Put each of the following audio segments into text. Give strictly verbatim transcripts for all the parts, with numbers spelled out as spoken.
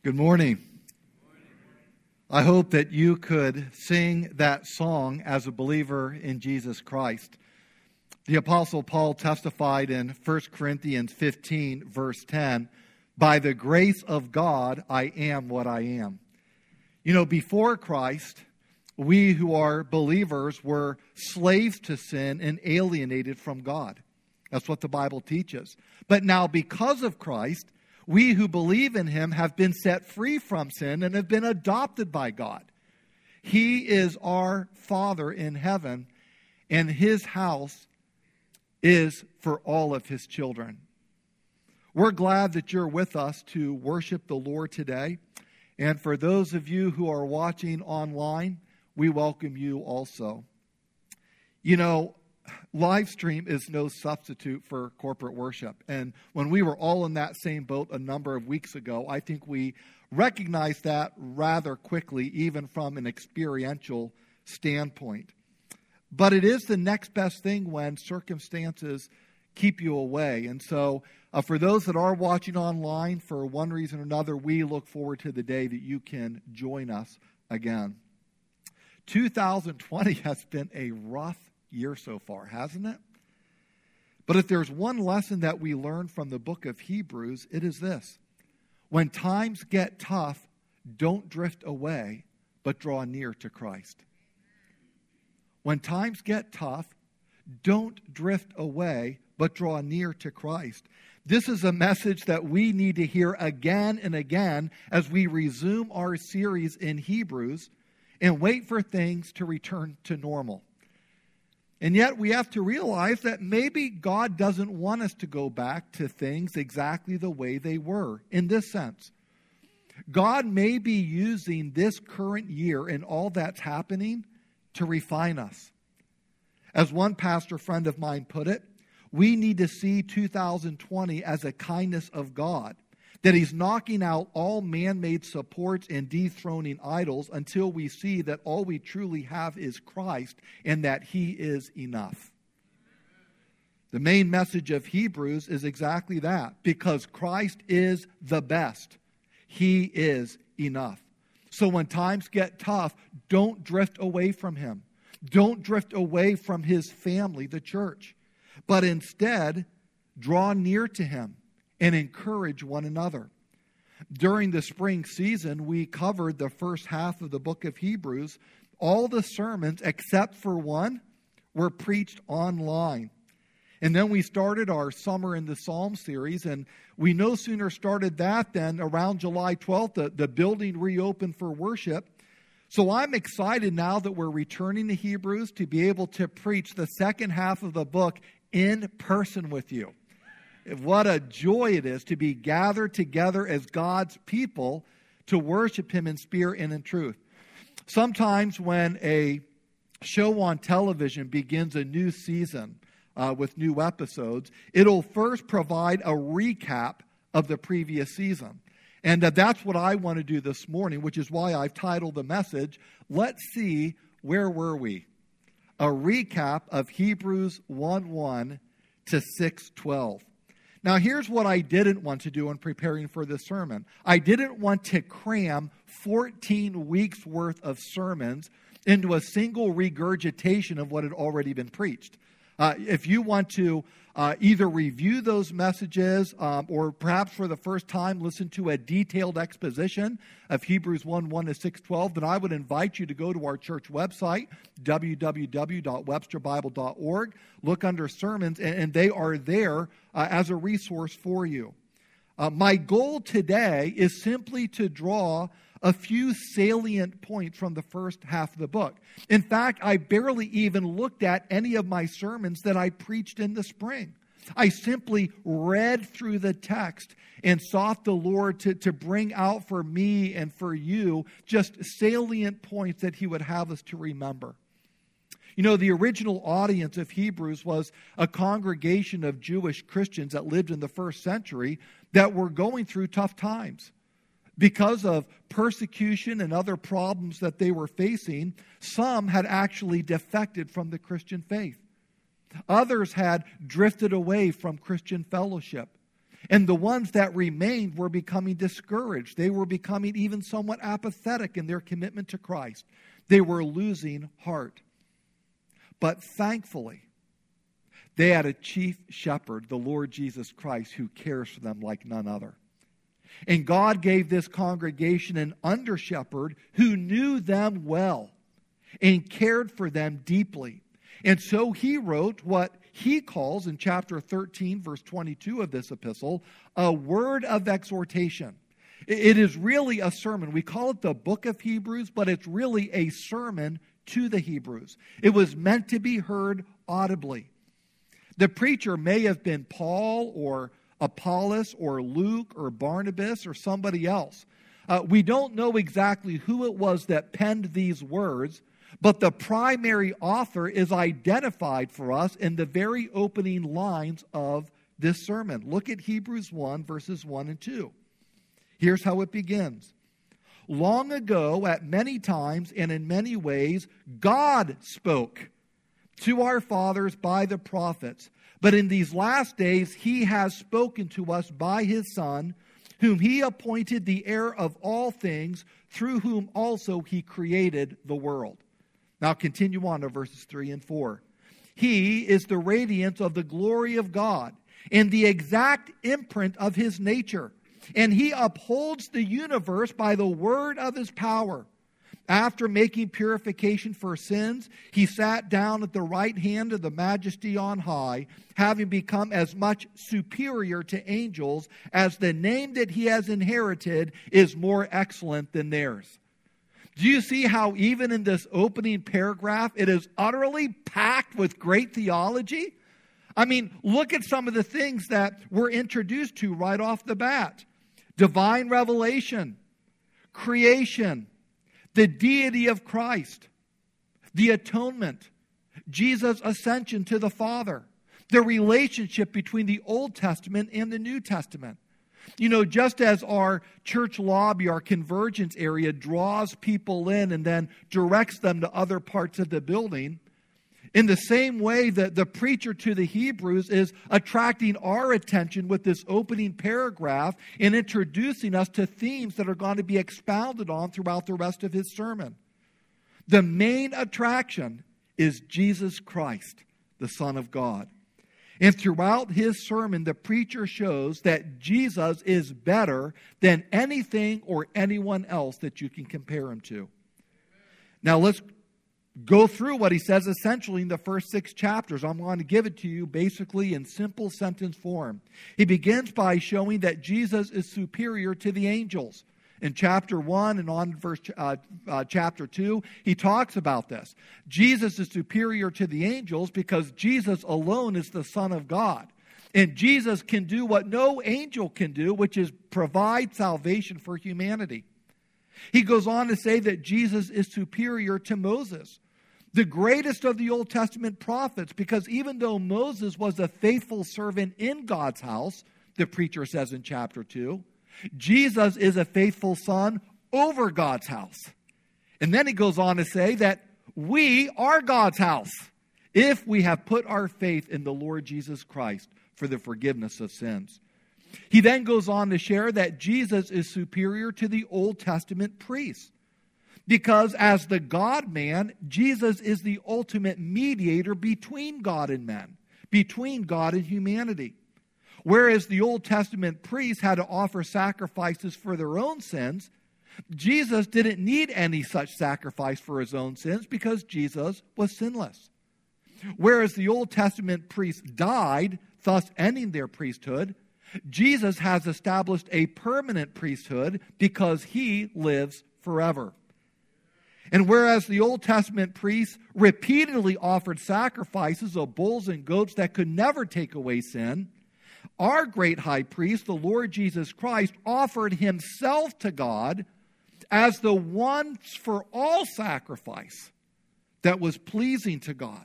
Good morning. I hope that you could sing that song as a believer in Jesus Christ. The Apostle Paul testified in First Corinthians fifteen, verse ten, "By the grace of God, I am what I am." You know, before Christ, we who are believers were slaves to sin and alienated from God. That's what the Bible teaches. But now, because of Christ, we who believe in him have been set free from sin and have been adopted by God. He is our Father in heaven, and his house is for all of his children. We're glad that you're with us to worship the Lord today. And for those of you who are watching online, we welcome you also. You know, live stream is no substitute for corporate worship. And when we were all in that same boat a number of weeks ago, I think we recognized that rather quickly, even from an experiential standpoint. But it is the next best thing when circumstances keep you away. And so uh, for those that are watching online, for one reason or another, we look forward to the day that you can join us again. two thousand twenty has been a rough year so far, hasn't it? But if there's one lesson that we learn from the book of Hebrews, it is this: when times get tough, don't drift away, but draw near to Christ. When times get tough, don't drift away, but draw near to Christ. This is a message that we need to hear again and again as we resume our series in Hebrews and wait for things to return to normal. And yet we have to realize that maybe God doesn't want us to go back to things exactly the way they were in this sense. God may be using this current year and all that's happening to refine us. As one pastor friend of mine put it, we need to see two thousand twenty as a kindness of God, that he's knocking out all man-made supports and dethroning idols until we see that all we truly have is Christ and that he is enough. The main message of Hebrews is exactly that, because Christ is the best. He is enough. So when times get tough, don't drift away from him. Don't drift away from his family, the church, but instead draw near to him and encourage one another. During the spring season, we covered the first half of the book of Hebrews. All the sermons, except for one, were preached online. And then we started our Summer in the Psalm series, and we no sooner started that than around July twelfth, the, the building reopened for worship. So I'm excited now that we're returning to Hebrews to be able to preach the second half of the book in person with you. What a joy it is to be gathered together as God's people to worship him in spirit and in truth. Sometimes when a show on television begins a new season uh, with new episodes, it'll first provide a recap of the previous season. And uh, that's what I want to do this morning, which is why I've titled the message, Let's See Where Were We? A recap of Hebrews one one to six twelve. Now, here's what I didn't want to do in preparing for this sermon. I didn't want to cram fourteen weeks worth of sermons into a single regurgitation of what had already been preached. Uh, if you want to uh, either review those messages um, or perhaps for the first time listen to a detailed exposition of Hebrews one one to six twelve, then I would invite you to go to our church website, w w w dot webster bible dot org. Look under sermons, and, and they are there uh, as a resource for you. Uh, my goal today is simply to draw a few salient points from the first half of the book. In fact, I barely even looked at any of my sermons that I preached in the spring. I simply read through the text and sought the Lord to, to bring out for me and for you just salient points that he would have us to remember. You know, the original audience of Hebrews was a congregation of Jewish Christians that lived in the first century that were going through tough times. Because of persecution and other problems that they were facing, some had actually defected from the Christian faith. Others had drifted away from Christian fellowship. And the ones that remained were becoming discouraged. They were becoming even somewhat apathetic in their commitment to Christ. They were losing heart. But thankfully, they had a chief shepherd, the Lord Jesus Christ, who cares for them like none other. And God gave this congregation an under-shepherd who knew them well and cared for them deeply. And so he wrote what he calls in chapter thirteen, verse twenty-two of this epistle, a word of exhortation. It is really a sermon. We call it the book of Hebrews, but it's really a sermon to the Hebrews. It was meant to be heard audibly. The preacher may have been Paul or Apollos or Luke or Barnabas or somebody else. Uh, we don't know exactly who it was that penned these words, but the primary author is identified for us in the very opening lines of this sermon. Look at Hebrews one, verses one and two. Here's how it begins. Long ago, at many times and in many ways, God spoke to our fathers by the prophets. But in these last days, he has spoken to us by his Son, whom he appointed the heir of all things, through whom also he created the world. Now continue on to verses three and four. He is the radiance of the glory of God and the exact imprint of his nature. And he upholds the universe by the word of his power. After making purification for sins, he sat down at the right hand of the Majesty on high, having become as much superior to angels as the name that he has inherited is more excellent than theirs. Do you see how even in this opening paragraph, it is utterly packed with great theology? I mean, look at some of the things that we're introduced to right off the bat. Divine revelation, creation, the deity of Christ, the atonement, Jesus' ascension to the Father, the relationship between the Old Testament and the New Testament. You know, just as our church lobby, our convergence area draws people in and then directs them to other parts of the building, in the same way that the preacher to the Hebrews is attracting our attention with this opening paragraph and introducing us to themes that are going to be expounded on throughout the rest of his sermon. The main attraction is Jesus Christ, the Son of God. And throughout his sermon, the preacher shows that Jesus is better than anything or anyone else that you can compare him to. Now let's go through what he says essentially in the first six chapters. I'm going to give it to you basically in simple sentence form. He begins by showing that Jesus is superior to the angels. In chapter one and on verse uh, uh, chapter two, he talks about this. Jesus is superior to the angels because Jesus alone is the Son of God. And Jesus can do what no angel can do, which is provide salvation for humanity. He goes on to say that Jesus is superior to Moses, the greatest of the Old Testament prophets, because even though Moses was a faithful servant in God's house, the preacher says in chapter two, Jesus is a faithful son over God's house. And then he goes on to say that we are God's house if we have put our faith in the Lord Jesus Christ for the forgiveness of sins. He then goes on to share that Jesus is superior to the Old Testament priests, because as the God-man, Jesus is the ultimate mediator between God and men, between God and humanity. Whereas the Old Testament priests had to offer sacrifices for their own sins, Jesus didn't need any such sacrifice for his own sins because Jesus was sinless. Whereas the Old Testament priests died, thus ending their priesthood, Jesus has established a permanent priesthood because he lives forever. And whereas the Old Testament priests repeatedly offered sacrifices of bulls and goats that could never take away sin, our great high priest, the Lord Jesus Christ, offered himself to God as the once for all sacrifice that was pleasing to God.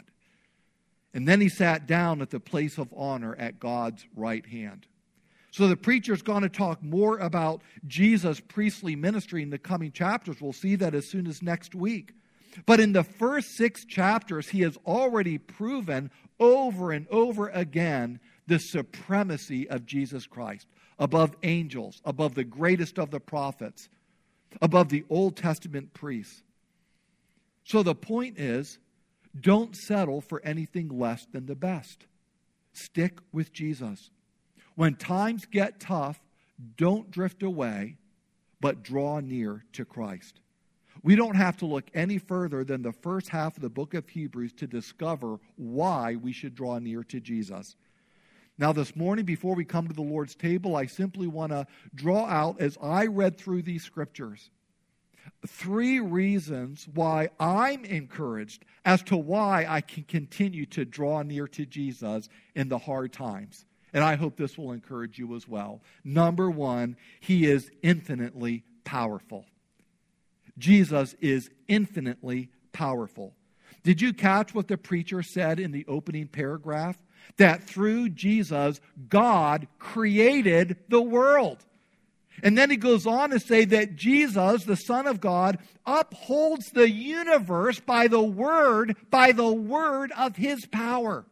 And then he sat down at the place of honor at God's right hand. So the preacher's going to talk more about Jesus' priestly ministry in the coming chapters. We'll see that as soon as next week. But in the first six chapters, he has already proven over and over again the supremacy of Jesus Christ above angels, above the greatest of the prophets, above the Old Testament priests. So the point is, don't settle for anything less than the best. Stick with Jesus. When times get tough, don't drift away, but draw near to Christ. We don't have to look any further than the first half of the book of Hebrews to discover why we should draw near to Jesus. Now, this morning, before we come to the Lord's table, I simply want to draw out, as I read through these scriptures, three reasons why I'm encouraged as to why I can continue to draw near to Jesus in the hard times. And I hope this will encourage you as well. Number one, He is infinitely powerful. Jesus is infinitely powerful. Did you catch what the preacher said in the opening paragraph? That through Jesus, God created the world. And then he goes on to say that Jesus, the Son of God, upholds the universe by the word, by the word of His power.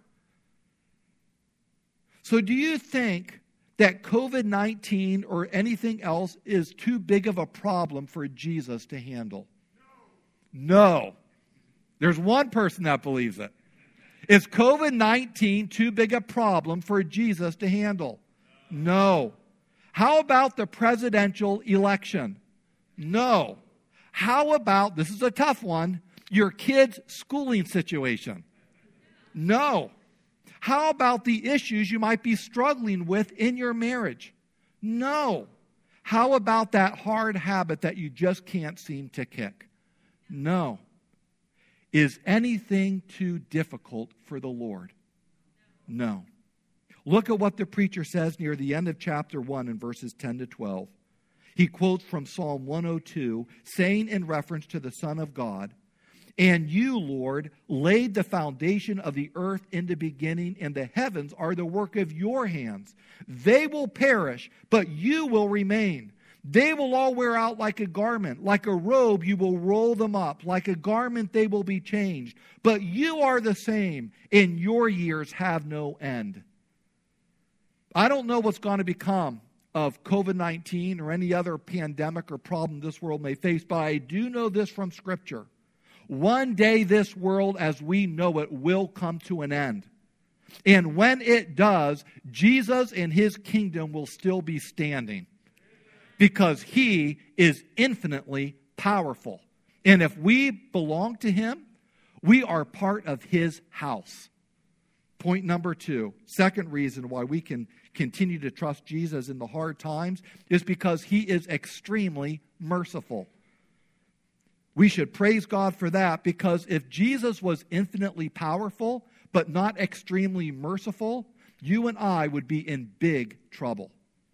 So do you think that covid nineteen or anything else is too big of a problem for Jesus to handle? No. No. There's one person that believes it. Is covid nineteen too big a problem for Jesus to handle? No. How about the presidential election? No. How about, this is a tough one, your kids' schooling situation? No. How about the issues you might be struggling with in your marriage? No. How about that hard habit that you just can't seem to kick? No. Is anything too difficult for the Lord? No. Look at what the preacher says near the end of chapter one in verses ten to twelve. He quotes from Psalm one oh two, saying in reference to the Son of God, "And you, Lord, laid the foundation of the earth in the beginning, and the heavens are the work of your hands. They will perish, but you will remain. They will all wear out like a garment. Like a robe, you will roll them up. Like a garment, they will be changed. But you are the same, and your years have no end." I don't know what's going to become of covid nineteen or any other pandemic or problem this world may face, but I do know this from Scripture. One day this world as we know it will come to an end. And when it does, Jesus and His kingdom will still be standing. Because He is infinitely powerful. And if we belong to Him, we are part of His house. Point number two, second reason why we can continue to trust Jesus in the hard times is because He is extremely merciful. We should praise God for that, because if Jesus was infinitely powerful but not extremely merciful, you and I would be in big trouble.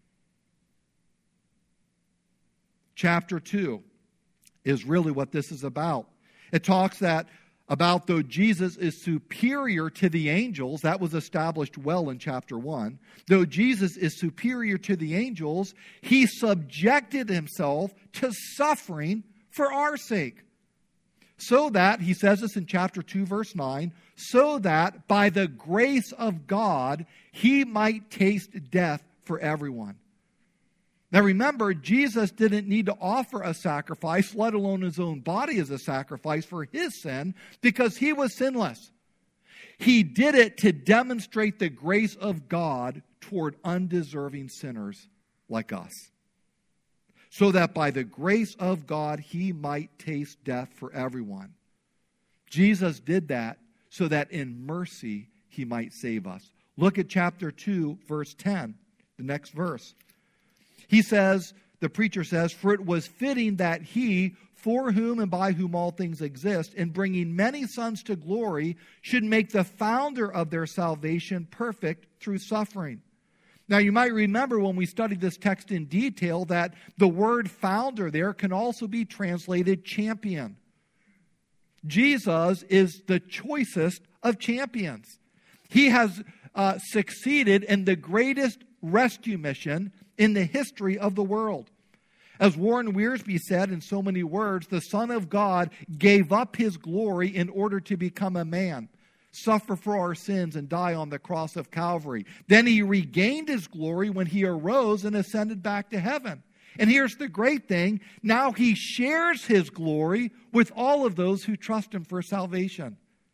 Chapter two is really what this is about. It talks that about though Jesus is superior to the angels, that was established well in chapter one. Though Jesus is superior to the angels, He subjected Himself to suffering for our sake. So that, he says this in chapter two, verse nine, so that by the grace of God, He might taste death for everyone. Now remember, Jesus didn't need to offer a sacrifice, let alone His own body as a sacrifice for His sin, because He was sinless. He did it to demonstrate the grace of God toward undeserving sinners like us. So that by the grace of God, He might taste death for everyone. Jesus did that so that in mercy He might save us. Look at chapter two, verse ten, the next verse. He says, the preacher says, "For it was fitting that He, for whom and by whom all things exist, in bringing many sons to glory, should make the founder of their salvation perfect through suffering." Now, you might remember when we studied this text in detail that the word founder there can also be translated champion. Jesus is the choicest of champions. He has uh, succeeded in the greatest rescue mission in the history of the world. As Warren Wiersbe said in so many words, the Son of God gave up His glory in order to become a man. suffer for our sins, and die on the cross of Calvary. Then he regained his glory when he arose and ascended back to heaven. And here's the great thing. Now he shares his glory with all of those who trust him for salvation.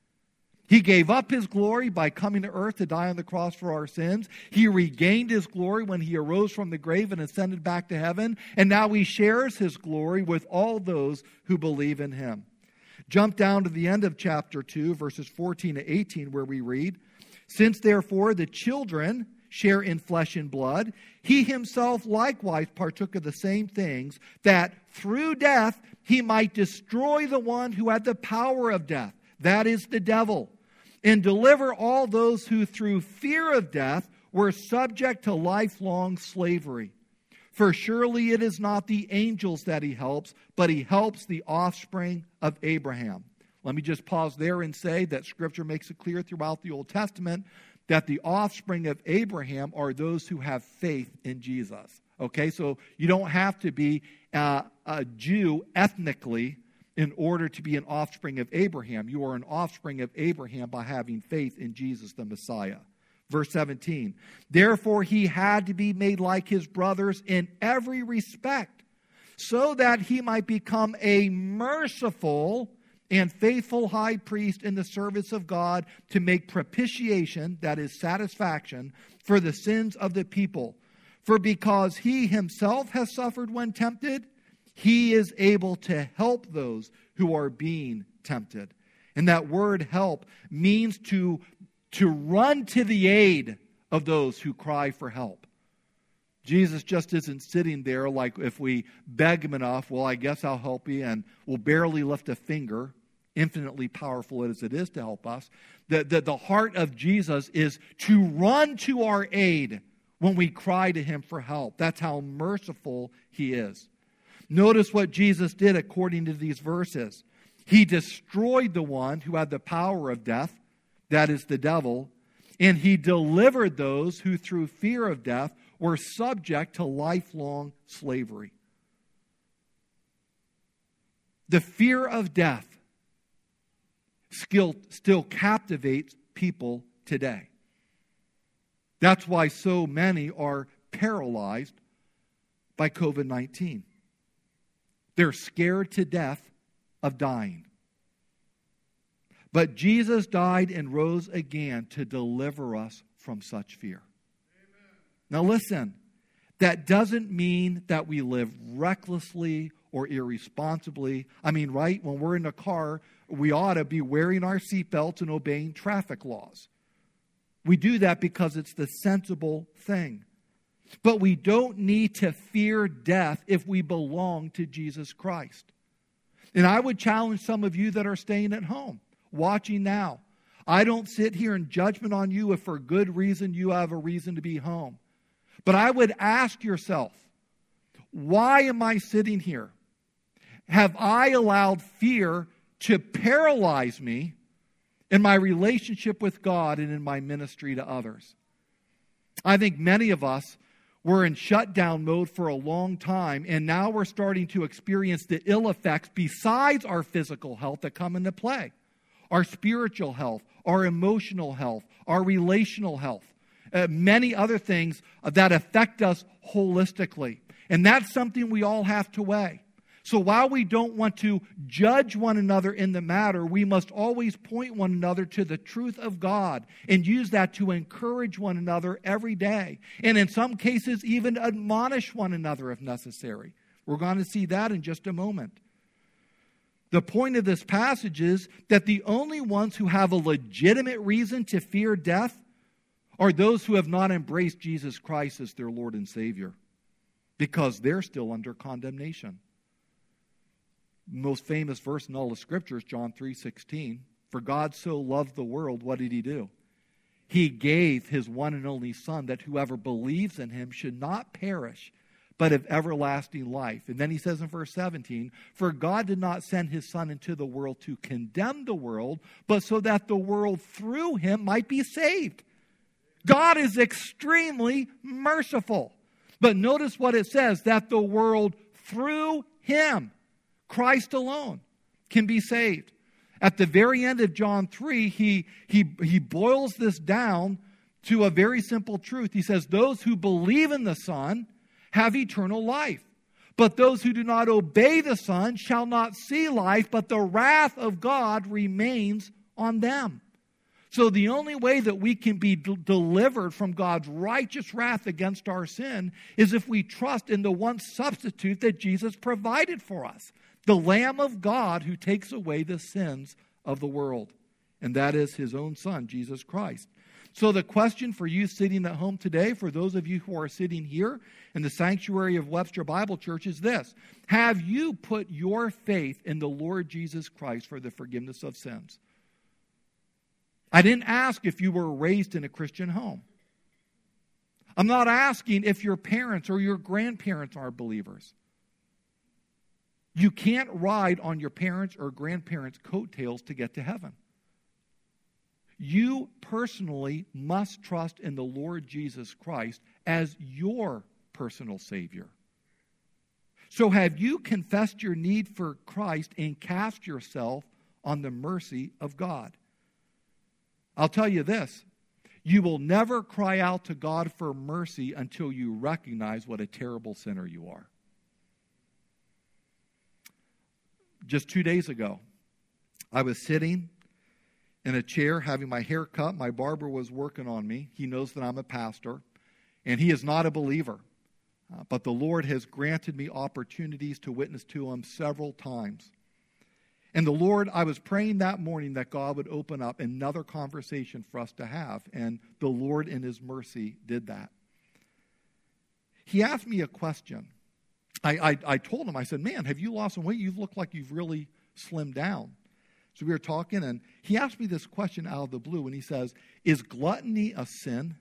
He gave up his glory by coming to earth to die on the cross for our sins. He regained his glory when he arose from the grave and ascended back to heaven. And now he shares his glory with all those who believe in him. Jump down to the end of chapter two, verses fourteen to eighteen, where we read, "Since therefore the children share in flesh and blood, he himself likewise partook of the same things, that through death he might destroy the one who had the power of death, that is the devil, and deliver all those who through fear of death were subject to lifelong slavery. For surely it is not the angels that he helps, but he helps the offspring of Abraham." Let me just pause there and say that Scripture makes it clear throughout the Old Testament that the offspring of Abraham are those who have faith in Jesus. Okay, so you don't have to be uh, a Jew ethnically in order to be an offspring of Abraham. You are an offspring of Abraham by having faith in Jesus the Messiah. Verse seventeen, "Therefore he had to be made like his brothers in every respect, so that he might become a merciful and faithful high priest in the service of God to make propitiation," that is satisfaction, "for the sins of the people. For because he himself has suffered when tempted, he is able to help those who are being tempted." And that word help means to, to run to the aid of those who cry for help. Jesus just isn't sitting there like if we beg him enough, well, I guess I'll help you, and we'll barely lift a finger, infinitely powerful as it is to help us. The, the, the heart of Jesus is to run to our aid when we cry to him for help. That's how merciful he is. Notice what Jesus did according to these verses. He destroyed the one who had the power of death, that is the devil, and he delivered those who through fear of death were subject to lifelong slavery. The fear of death still, still captivates people today. That's why so many are paralyzed by covid nineteen. They're scared to death of dying. But Jesus died and rose again to deliver us from such fear. Amen. Now listen, that doesn't mean that we live recklessly or irresponsibly. I mean, right, when we're in a car, we ought to be wearing our seatbelts and obeying traffic laws. We do that because it's the sensible thing. But we don't need to fear death if we belong to Jesus Christ. And I would challenge some of you that are staying at home, watching now. I don't sit here in judgment on you if for good reason you have a reason to be home. But I would ask yourself, why am I sitting here? Have I allowed fear to paralyze me in my relationship with God and in my ministry to others? I think many of us were in shutdown mode for a long time, and now we're starting to experience the ill effects besides our physical health that come into play. Our spiritual health, our emotional health, our relational health, uh, many other things that affect us holistically. And that's something we all have to weigh. So while we don't want to judge one another in the matter, we must always point one another to the truth of God and use that to encourage one another every day. And in some cases, even admonish one another if necessary. We're going to see that in just a moment. The point of this passage is that the only ones who have a legitimate reason to fear death are those who have not embraced Jesus Christ as their Lord and Savior, because they're still under condemnation. Most famous verse in all the Scriptures, John three sixteen. For God so loved the world, what did he do? He gave his one and only Son, that whoever believes in him should not perish, but have everlasting life. And then he says in verse seventeen, for God did not send his Son into the world to condemn the world, but so that the world through him might be saved. God is extremely merciful. But notice what it says, that the world through him, Christ alone, can be saved. At the very end of John three, he, he, he boils this down to a very simple truth. He says, those who believe in the Son have eternal life. But those who do not obey the Son shall not see life, but the wrath of God remains on them. So the only way that we can be d- delivered from God's righteous wrath against our sin is if we trust in the one substitute that Jesus provided for us, the Lamb of God who takes away the sins of the world. And that is his own Son, Jesus Christ. So the question for you sitting at home today, for those of you who are sitting here in the sanctuary of Webster Bible Church, is this. Have you put your faith in the Lord Jesus Christ for the forgiveness of sins? I didn't ask if you were raised in a Christian home. I'm not asking if your parents or your grandparents are believers. You can't ride on your parents' or grandparents' coattails to get to heaven. You personally must trust in the Lord Jesus Christ as your personal Savior. So have you confessed your need for Christ and cast yourself on the mercy of God? I'll tell you this, you will never cry out to God for mercy until you recognize what a terrible sinner you are. Just two days ago, I was sitting in a chair having my hair cut. My barber was working on me. He knows that I'm a pastor, and he is not a believer. Uh, but the Lord has granted me opportunities to witness to him several times. And the Lord, I was praying that morning that God would open up another conversation for us to have. And the Lord in his mercy did that. He asked me a question. I, I, I told him, I said, man, have you lost some weight? You look like you've really slimmed down. So we were talking, and he asked me this question out of the blue, and he says, is gluttony a sin?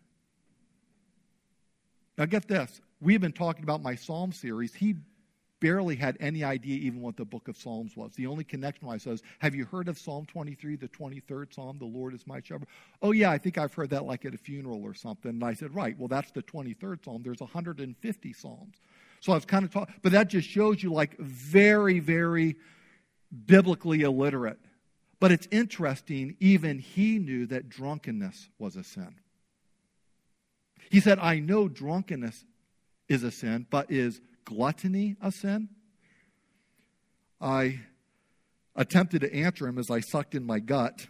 Now get this. We've been talking about my Psalm series. He barely had any idea even what the book of Psalms was. The only connection I says, have you heard of Psalm twenty-three, the twenty-third Psalm, the Lord is my shepherd? Oh yeah, I think I've heard that like at a funeral or something. And I said, right, well that's the twenty-third Psalm. There's one hundred fifty Psalms. So I was kind of talking, but that just shows you like very, very biblically illiterate. But it's interesting, even he knew that drunkenness was a sin. He said, I know drunkenness is a sin, but is gluttony a sin? I attempted to answer him as I sucked in my gut.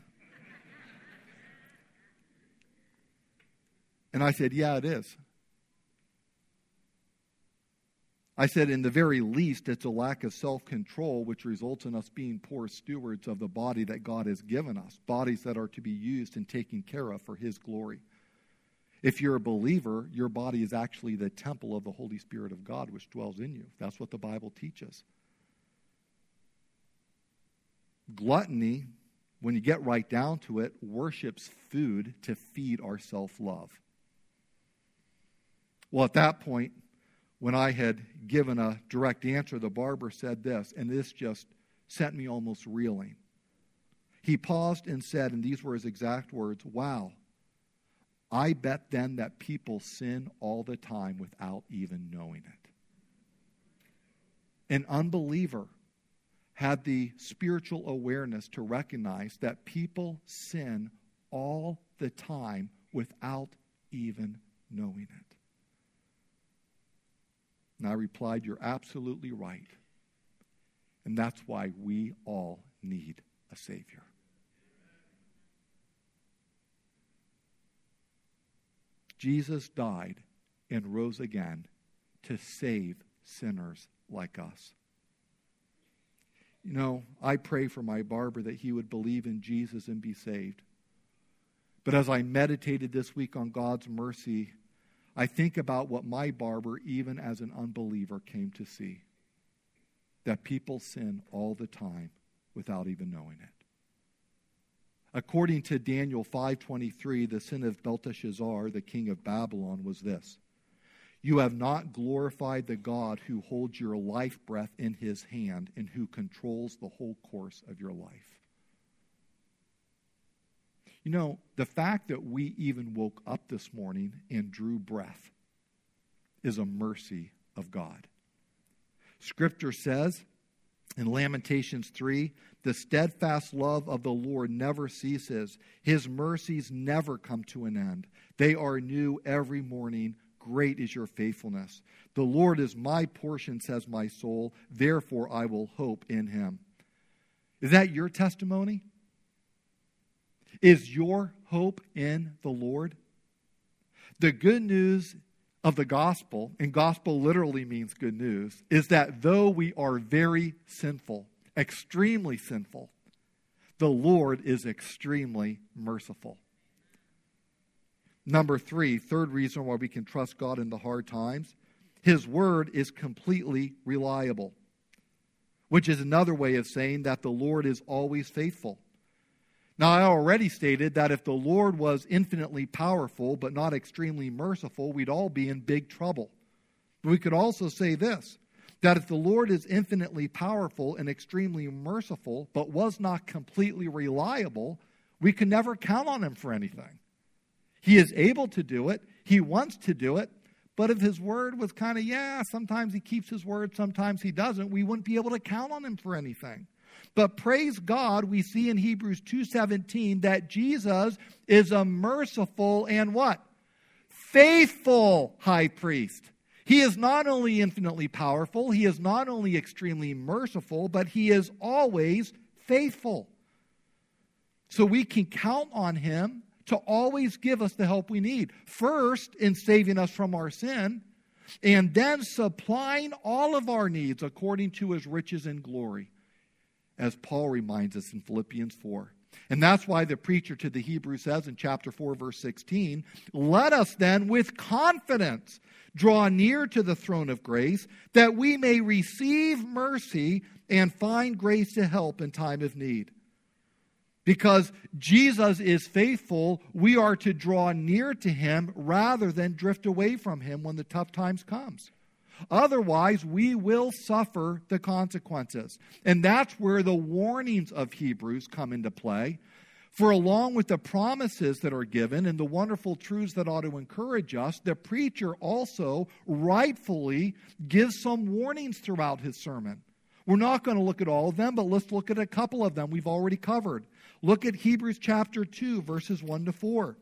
And I said, yeah, it is. I said, in the very least, it's a lack of self-control, which results in us being poor stewards of the body that God has given us, bodies that are to be used and taken care of for his glory. If you're a believer, your body is actually the temple of the Holy Spirit of God, which dwells in you. That's what the Bible teaches. Gluttony, when you get right down to it, worships food to feed our self-love. Well, at that point, when I had given a direct answer, the barber said this, and this just sent me almost reeling. He paused and said, and these were his exact words, wow, I bet then that people sin all the time without even knowing it. An unbeliever had the spiritual awareness to recognize that people sin all the time without even knowing it. And I replied, you're absolutely right. And that's why we all need a Savior. Jesus died and rose again to save sinners like us. You know, I pray for my barber that he would believe in Jesus and be saved. But as I meditated this week on God's mercy, I think about what my barber, even as an unbeliever, came to see. That people sin all the time without even knowing it. According to Daniel five twenty-three, the sin of Belteshazzar, the king of Babylon, was this. You have not glorified the God who holds your life breath in his hand and who controls the whole course of your life. You know, the fact that we even woke up this morning and drew breath is a mercy of God. Scripture says In Lamentations three, the steadfast love of the Lord never ceases. His mercies never come to an end. They are new every morning. Great is your faithfulness. The Lord is my portion, says my soul. Therefore I will hope in him. Is that your testimony? Is your hope in the Lord? The good news of the gospel, and gospel literally means good news, is that though we are very sinful, extremely sinful, the Lord is extremely merciful. Number three, third reason why we can trust God in the hard times, his word is completely reliable, which is another way of saying that the Lord is always faithful. Now, I already stated that if the Lord was infinitely powerful but not extremely merciful, we'd all be in big trouble. We could also say this, that if the Lord is infinitely powerful and extremely merciful but was not completely reliable, we can never count on him for anything. He is able to do it. He wants to do it. But if his word was kind of, yeah, sometimes he keeps his word, sometimes he doesn't, we wouldn't be able to count on him for anything. But praise God, we see in Hebrews two seventeen that Jesus is a merciful and what? Faithful high priest. He is not only infinitely powerful, he is not only extremely merciful, but he is always faithful. So we can count on him to always give us the help we need. First, in saving us from our sin, and then supplying all of our needs according to his riches and glory, as Paul reminds us in Philippians four. And that's why the preacher to the Hebrews says in chapter four, verse sixteen, let us then with confidence draw near to the throne of grace, that we may receive mercy and find grace to help in time of need. Because Jesus is faithful, we are to draw near to him rather than drift away from him when the tough times comes. Otherwise, we will suffer the consequences. And that's where the warnings of Hebrews come into play. For along with the promises that are given and the wonderful truths that ought to encourage us, the preacher also rightfully gives some warnings throughout his sermon. We're not going to look at all of them, but let's look at a couple of them we've already covered. Look at Hebrews chapter two, verses one to four.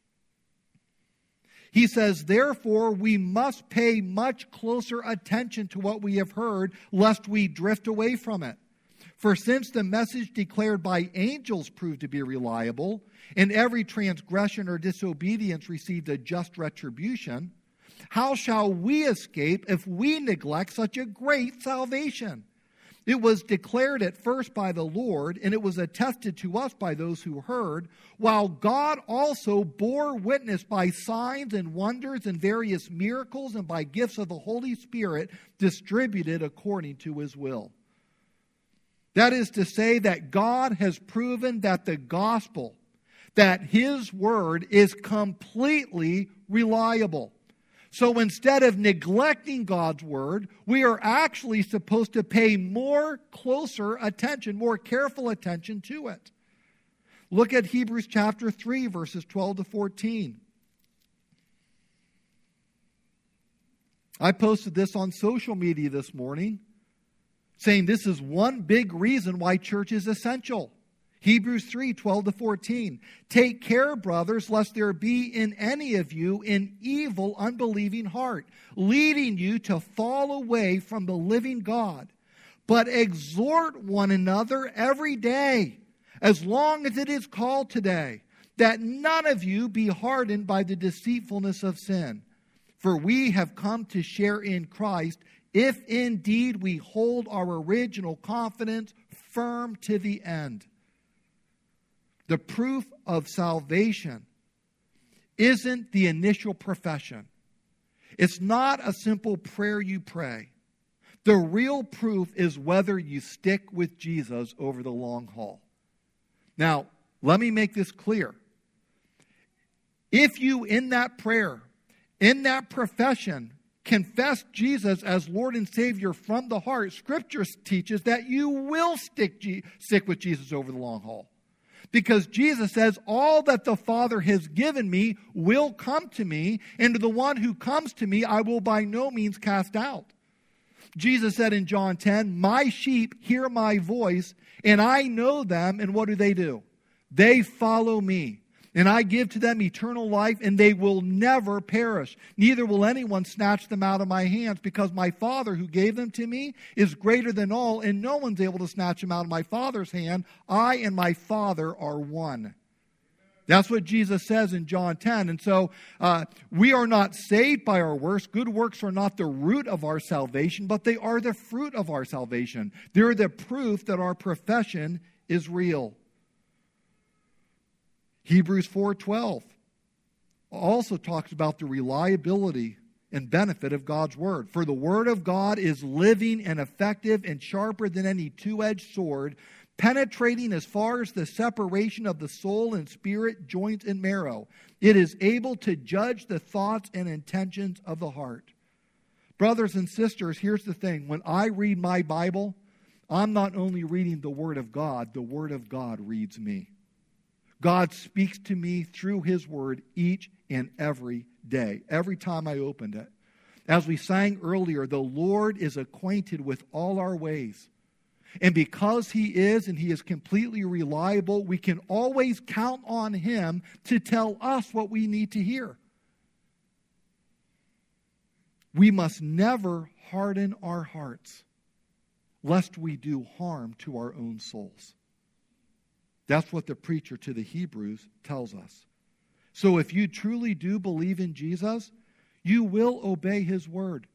He says, therefore, we must pay much closer attention to what we have heard, lest we drift away from it. For since the message declared by angels proved to be reliable, and every transgression or disobedience received a just retribution, how shall we escape if we neglect such a great salvation? It was declared at first by the Lord, and it was attested to us by those who heard, while God also bore witness by signs and wonders and various miracles and by gifts of the Holy Spirit distributed according to his will. That is to say that God has proven that the gospel, that his word is completely reliable. So instead of neglecting God's word, we are actually supposed to pay more closer attention, more careful attention to it. Look at Hebrews chapter three, verses twelve to fourteen. I posted this on social media this morning, saying this is one big reason why church is essential. Hebrews three, twelve to fourteen. Take care, brothers, lest there be in any of you an evil, unbelieving heart, leading you to fall away from the living God. But exhort one another every day, as long as it is called today, that none of you be hardened by the deceitfulness of sin. For we have come to share in Christ, if indeed we hold our original confidence firm to the end. The proof of salvation isn't the initial profession. It's not a simple prayer you pray. The real proof is whether you stick with Jesus over the long haul. Now, let me make this clear. If you, in that prayer, in that profession, confess Jesus as Lord and Savior from the heart, Scripture teaches that you will stick, G- stick with Jesus over the long haul. Because Jesus says, all that the Father has given me will come to me, and to the one who comes to me I will by no means cast out. Jesus said in John ten, my sheep hear my voice, and I know them, and what do they do? They follow me. And I give to them eternal life, and they will never perish. Neither will anyone snatch them out of my hands, because my Father who gave them to me is greater than all, and no one's able to snatch them out of my Father's hand. I and my Father are one. That's what Jesus says in John ten. And so uh, we are not saved by our works. Good works are not the root of our salvation, but they are the fruit of our salvation. They're the proof that our profession is real. Hebrews four twelve also talks about the reliability and benefit of God's Word. For the Word of God is living and effective and sharper than any two-edged sword, penetrating as far as the separation of the soul and spirit, joints and marrow. It is able to judge the thoughts and intentions of the heart. Brothers and sisters, here's the thing. When I read my Bible, I'm not only reading the Word of God, the Word of God reads me. God speaks to me through His Word each and every day, every time I opened it. As we sang earlier, the Lord is acquainted with all our ways. And because He is, and He is completely reliable, we can always count on Him to tell us what we need to hear. We must never harden our hearts, lest we do harm to our own souls. That's what the preacher to the Hebrews tells us. So if you truly do believe in Jesus, you will obey His word.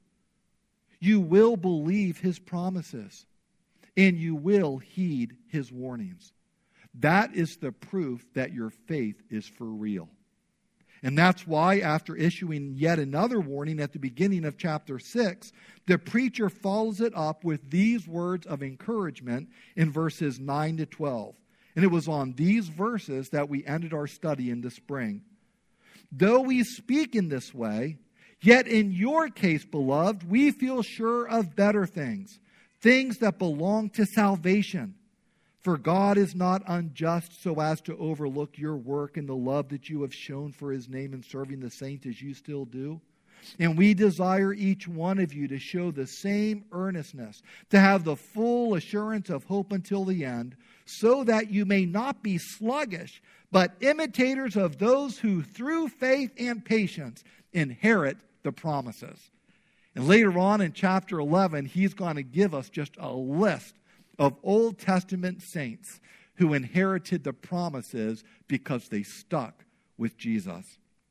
You will believe His promises. And you will heed His warnings. That is the proof that your faith is for real. And that's why, after issuing yet another warning at the beginning of chapter six, the preacher follows it up with these words of encouragement in verses nine to twelve. And it was on these verses that we ended our study in the spring. Though we speak in this way, yet in your case, beloved, we feel sure of better things, things that belong to salvation. For God is not unjust so as to overlook your work and the love that you have shown for His name in serving the saints as you still do. And we desire each one of you to show the same earnestness, to have the full assurance of hope until the end, so that you may not be sluggish, but imitators of those who through faith and patience inherit the promises. And later on in chapter eleven, he's going to give us just a list of Old Testament saints who inherited the promises because they stuck with Jesus.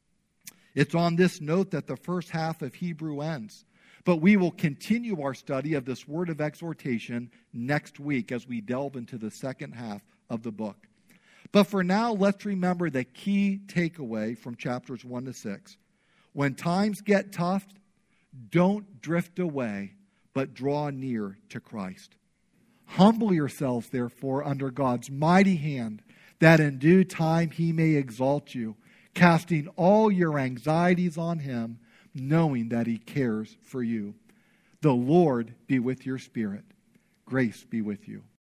It's on this note that the first half of Hebrew ends. But we will continue our study of this word of exhortation next week as we delve into the second half of the book. But for now, let's remember the key takeaway from chapters one to six. When times get tough, don't drift away, but draw near to Christ. Humble yourselves, therefore, under God's mighty hand, that in due time He may exalt you, casting all your anxieties on Him, knowing that He cares for you. The Lord be with your spirit. Grace be with you.